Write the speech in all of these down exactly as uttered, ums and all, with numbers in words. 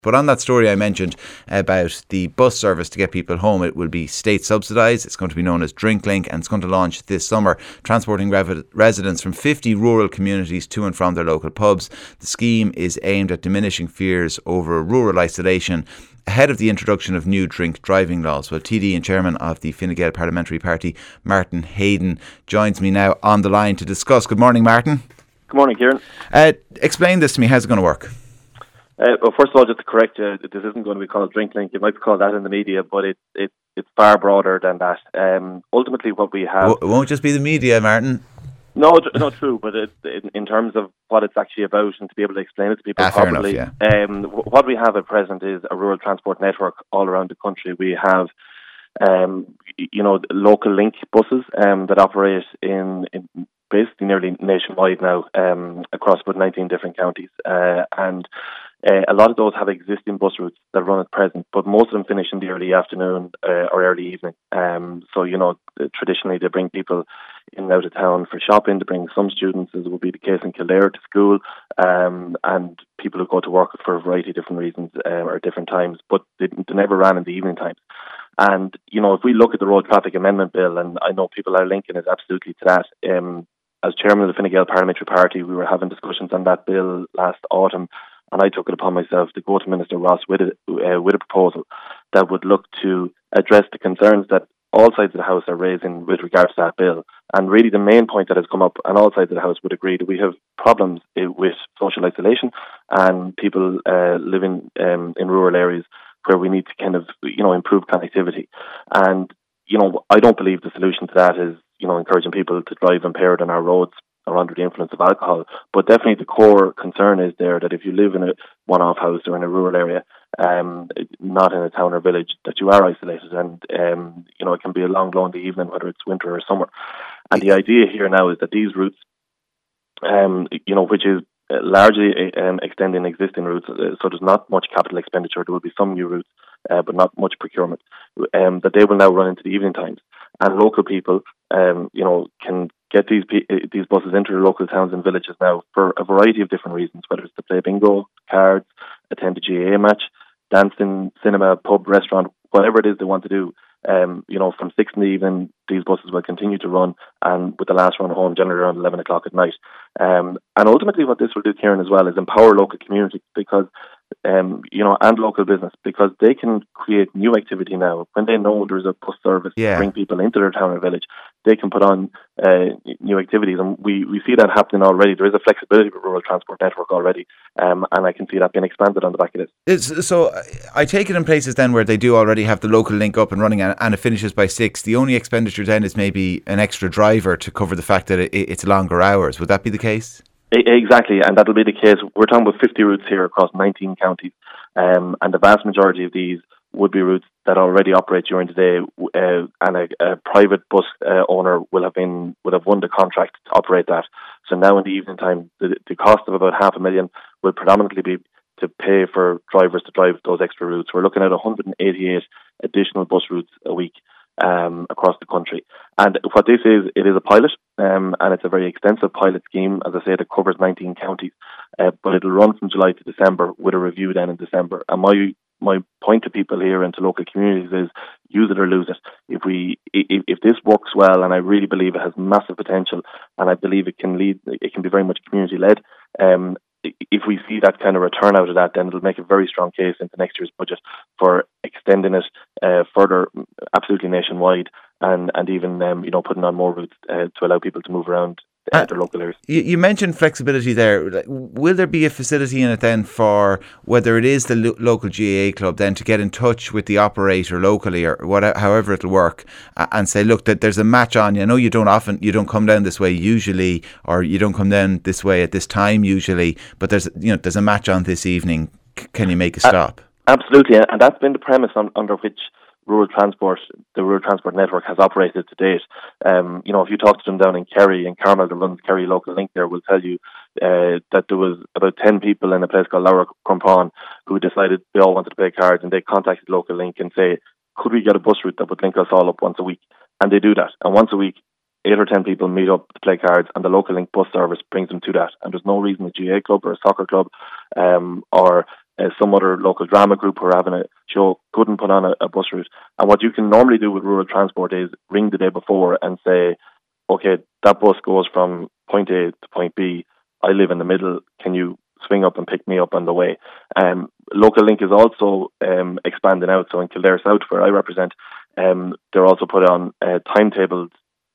But on that story I mentioned about the bus service to get people home, it will be state subsidised. It's going to be known as DrinkLink, and it's going to launch this summer, transporting rev- residents from fifty rural communities to and from their local pubs. The scheme is aimed at diminishing fears over rural isolation ahead of the introduction of new drink driving laws. Well, T D and Chairman of the Fine Gael Parliamentary Party, Martin Hayden, joins me now on the line to discuss. Good morning, Martin. Good morning, Kieran. Uh, explain this to me. How's it going to work? Uh, well, first of all, just to correct you, this isn't going to be called DrinkLink. It might be called that in the media, but it, it it's far broader than that. Um, ultimately, what we have... It won't just be the media, Martin. No, not true, but it, in, in terms of what it's actually about and to be able to explain it to people ah, properly, fair enough, yeah. um, what we have at present is a rural transport network all around the country. We have, um, you know, local link buses um, that operate in, in basically nearly nationwide now, um, across about nineteen different counties, uh, and uh, a lot of those have existing bus routes that run at present, but most of them finish in the early afternoon uh, or early evening. Um, so, you know, traditionally they bring people in and out of town for shopping, to bring some students, as would be the case in Kildare, to school, um, and people who go to work for a variety of different reasons uh, or at different times, but they, they never ran in the evening times. And, you know, if we look at the Road Traffic Amendment Bill, and I know people are linking it absolutely to that, um, as Chairman of the Fine Gael Parliamentary Party, we were having discussions on that bill last autumn, and I took it upon myself to go to Minister Ross with a, uh, with a proposal that would look to address the concerns that all sides of the House are raising with regards to that bill. And really the main point that has come up, and all sides of the House would agree, that we have problems with social isolation and people uh, living um, in rural areas where we need to kind of, you know, improve connectivity. And, you know, I don't believe the solution to that is, you know, encouraging people to drive impaired on our roads or under the influence of alcohol. But definitely the core concern is there that if you live in a one-off house or in a rural area, um, not in a town or village, that you are isolated, and um, you know, it can be a long, lonely evening, whether it's winter or summer. And the idea here now is that these routes, um, you know, which is largely um, extending existing routes, uh, so there's not much capital expenditure. There will be some new routes, uh, but not much procurement. Um, that they will now run into the evening times, and local people, um, you know, can get these these buses into their local towns and villages now for a variety of different reasons, whether it's to play bingo, cards, attend a G A A match, dancing, cinema, pub, restaurant, whatever it is they want to do. Um, you know, from six in the evening, these buses will continue to run, and with the last run home generally around eleven o'clock at night. Um, and ultimately what this will do, Kieran, as well, is empower local communities, because Um, you know, and local business, because they can create new activity now. When they know there's a bus service yeah. to bring people into their town or village, they can put on uh, new activities, and we, we see that happening already. There is a flexibility with rural transport network already, um, and I can see that being expanded on the back of this. It's, so I take it in places then where they do already have the local link up and running, and, and it finishes by six. The only expenditure then is maybe an extra driver to cover the fact that it, it's longer hours. Would that be the case? Exactly, and that'll be the case. We're talking about fifty routes here across nineteen counties, um, and the vast majority of these would be routes that already operate during the day, uh, and a, a private bus uh, owner will have been would have won the contract to operate that. So now in the evening time, the, the cost of about half a million will predominantly be to pay for drivers to drive those extra routes. We're looking at one hundred eighty-eight additional bus routes a week um, across the country. And what this is, it is a pilot, um, and it's a very extensive pilot scheme, as I said, that covers nineteen counties, uh, but it'll run from July to December with a review then in December. And my my point to people here and to local communities is use it or lose it. If we if, if this works well, and I really believe it has massive potential, and I believe it can lead, it can be very much community led. Um, if we see that kind of return out of that, then it'll make a very strong case into next year's budget for extending it uh, further, absolutely nationwide, and and even um, you know, putting on more routes uh, to allow people to move around uh, their local areas. You, you mentioned flexibility there. Will there be a facility in it then for whether it is the lo- local G A A club then to get in touch with the operator locally, or whatever, however it'll work, and say, look, that there's a match on you. I know you don't often, you don't come down this way usually, or you don't come down this way at this time usually, but there's, you know, there's a match on this evening. C- can you make a stop? Uh, absolutely, and that's been the premise on, under which rural transport, the rural transport network has operated to date. Um, you know, if you talk to them down in Kerry, in Carmel, that runs Kerry Local Link there, will tell you uh, that there was about ten people in a place called Laura Crumpon who decided they all wanted to play cards, and they contacted Local Link and say, could we get a bus route that would link us all up once a week? And they do that. And once a week, eight or ten people meet up to play cards, and the Local Link bus service brings them to that. And there's no reason a G A A club or a soccer club um, or uh, some other local drama group who are having a show couldn't put on a, a bus route. And what you can normally do with rural transport is ring the day before and say, okay, that bus goes from point A to point B. I live in the middle. Can you swing up and pick me up on the way? Um, Local Link is also um, expanding out. So in Kildare South, where I represent, um, they're also put on uh, timetabled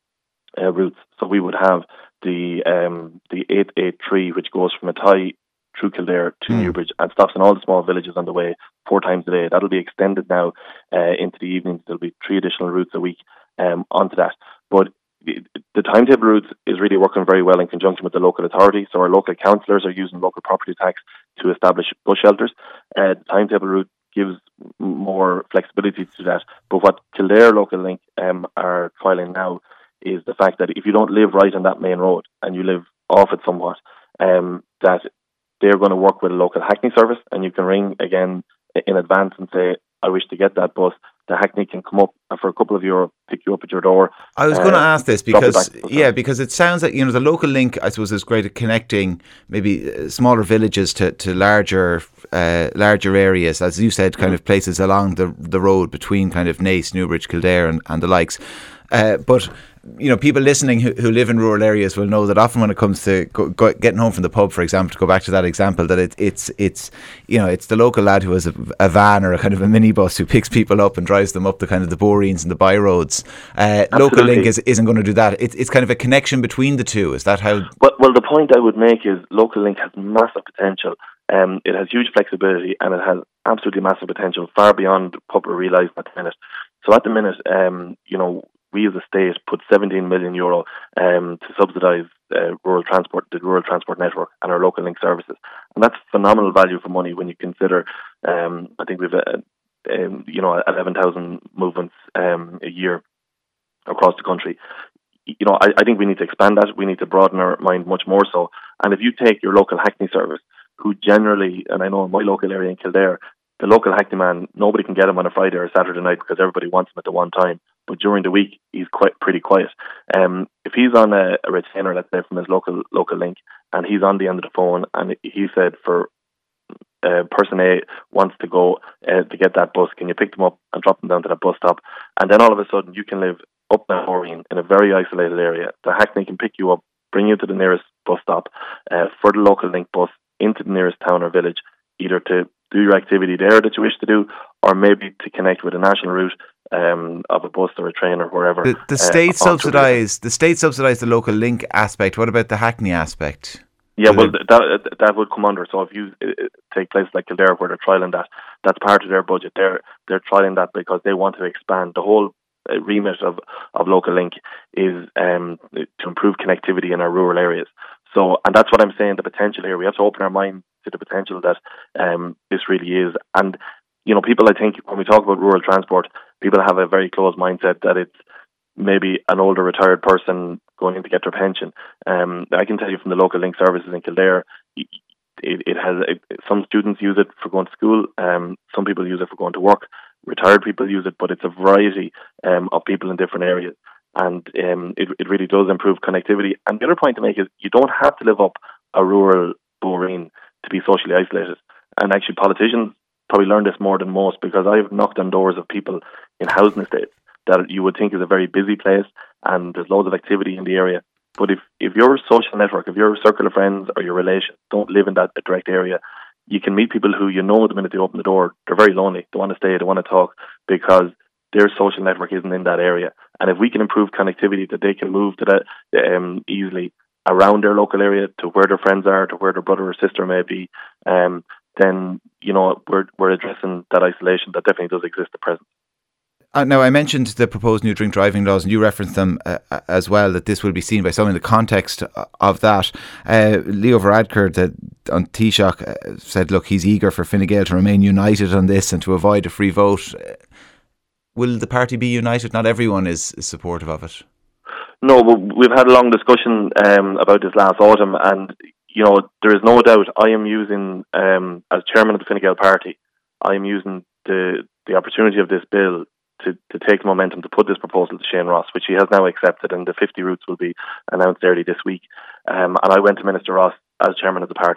uh, routes. So we would have the um, the eight eighty-three, which goes from Athy through Kildare to mm. Newbridge and stops in all the small villages on the way four times a day. That'll be extended now uh, into the evenings. There'll be three additional routes a week um, onto that. But the, the timetable routes is really working very well in conjunction with the local authority. So our local councillors are using local property tax to establish bus shelters. Uh, the timetable route gives more flexibility to that. But what Kildare Local Link um, are trialling now is the fact that if you don't live right on that main road and you live off it somewhat, um, that they're going to work with a local Hackney service, and you can ring again in advance and say, I wish to get that bus. The Hackney can come up and for a couple of euro pick you up at your door. I was uh, going to ask this because, yeah, because it sounds like, you know, the Local Link, I suppose, is great at connecting maybe smaller villages to, to larger uh, larger areas, as you said, kind mm-hmm. of places along the the road between kind of Naas, Newbridge, Kildare and, and the likes. Uh, but you know, people listening who, who live in rural areas will know that often when it comes to go, go, getting home from the pub, for example, to go back to that example, that it, it's it's you know it's the local lad who has a, a van or a kind of a minibus who picks people up and drives them up the kind of the Boreens and the by roads. Uh, Local Link is, isn't going to do that. It's it's kind of a connection between the two. Is that how? Well, well, the point I would make is Local Link has massive potential. Um, it has huge flexibility and it has absolutely massive potential, far beyond what we realise at the minute. So at the minute, um, you know. We as a state put seventeen million euro um, to subsidise uh, rural transport, the rural transport network and our Local Link services. And that's phenomenal value for money when you consider, um, I think we've, uh, um, you know, eleven thousand movements um, a year across the country. You know, I, I think we need to expand that. We need to broaden our mind much more so. And if you take your local Hackney service, who generally, and I know in my local area in Kildare, the local Hackney man, nobody can get him on a Friday or a Saturday night because everybody wants him at the one time. But during the week, he's quite pretty quiet. Um, if he's on a, a retainer, let's say, from his local local link, and he's on the end of the phone, and he said for uh, person A wants to go uh, to get that bus, can you pick them up and drop them down to that bus stop? And then all of a sudden, you can live up in Boreen in a very isolated area. The Hackney can pick you up, bring you to the nearest bus stop uh, for the Local Link bus into the nearest town or village, either to do your activity there that you wish to do, or maybe to connect with a national route um, of a bus or a train or wherever. The, the state uh, subsidise the state subsidise the Local Link aspect. What about the Hackney aspect? Yeah, well, that that would come under. So if you uh, take places like Kildare where they're trialling that, that's part of their budget. They're they're trialling that because they want to expand. The whole remit of, of Local Link is um, to improve connectivity in our rural areas. So, and that's what I'm saying, the potential here. We have to open our mind to the potential that um, this really is. And, you know, people, I think, when we talk about rural transport, people have a very closed mindset that it's maybe an older retired person going in to get their pension. Um, I can tell you from the Local Link services in Kildare, it, it has it, some students use it for going to school, um, some people use it for going to work, retired people use it, but it's a variety um, of people in different areas. And um, it, it really does improve connectivity. And the other point to make is you don't have to live up a rural Boreen to be socially isolated. And actually politicians probably learn this more than most, because I've knocked on doors of people in housing estates that you would think is a very busy place and there's loads of activity in the area. But if, if your social network, if your circle of friends or your relations don't live in that direct area, you can meet people who you know the minute they open the door, they're very lonely, they want to stay, they want to talk, because their social network isn't in that area. And if we can improve connectivity, that they can move to that um, easily around their local area to where their friends are, to where their brother or sister may be, um, then, you know, we're we're addressing that isolation that definitely does exist at present. Uh, now, I mentioned the proposed new drink driving laws, and you referenced them uh, as well, that this will be seen by some in the context of that. Uh, Leo Varadkar the, on Taoiseach uh, said, look, he's eager for Fine Gael to remain united on this and to avoid a free vote. Will the party be united? Not everyone is, is supportive of it. No, but we've had a long discussion um, about this last autumn, and you know there is no doubt I am using, um, as chairman of the Fine Gael party, I am using the the opportunity of this bill to, to take momentum to put this proposal to Shane Ross, which he has now accepted, and the fifty routes will be announced early this week. Um, and I went to Minister Ross as chairman of the party last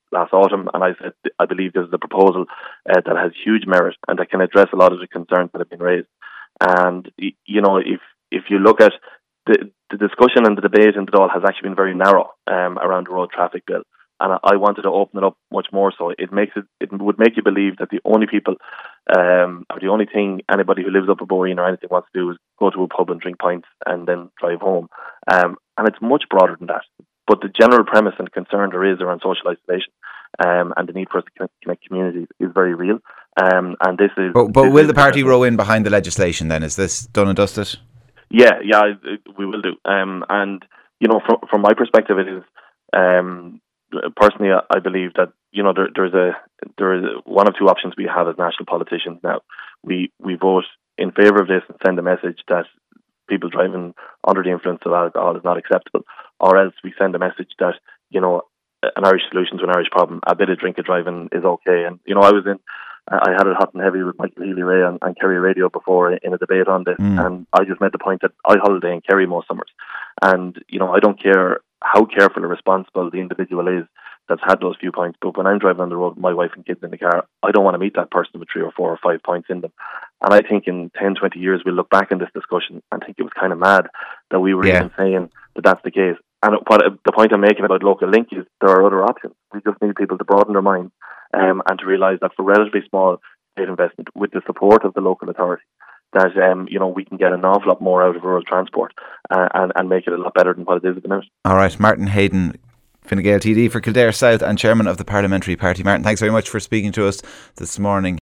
last autumn, and I said I believe this is a proposal uh, that has huge merit and that can address a lot of the concerns that have been raised. And you know, if if you look at the the discussion and the debate in the Dáil has actually been very narrow um, around the road traffic bill, and I wanted to open it up much more. So it makes it it would make you believe that the only people, um, or the only thing anybody who lives up a Boreen or anything wants to do is go to a pub and drink pints and then drive home. Um, and it's much broader than that. But the general premise and concern there is around social isolation um, and the need for us to connect, connect communities is very real. Um, and this is. But, but this will is the party row in behind the legislation then? Is this done and dusted? Yeah, yeah, we will do. Um, and you know, from from my perspective, it is um, personally, I believe that you know there, there's a there is a, one of two options we have as national politicians now. We we vote in favour of this and send a message that people driving under the influence of alcohol is not acceptable, or else we send a message that, you know, an Irish solution to an Irish problem, a bit of drinking driving is okay. And, you know, I was in, I had it hot and heavy with Michael Healy-Rae on, on Kerry Radio before in a debate on this, mm. and I just made the point that I holiday in Kerry most summers. And, you know, I don't care how careful or responsible the individual is that's had those few points, but when I'm driving on the road with my wife and kids in the car, I don't want to meet that person with three or four or five points in them. And I think in ten, twenty years we'll look back in this discussion and think it was kind of mad that we were yeah. even saying that that's the case. And what the point I'm making about local link is there are other options. We just need people to broaden their minds um, and to realise that for relatively small state investment, with the support of the local authority, that um, you know, we can get an awful lot more out of rural transport uh, and, and make it a lot better than what it is at the minute. All right, Martin Hayden, Fine Gael T D for Kildare South and Chairman of the Parliamentary Party. Martin, thanks very much for speaking to us this morning.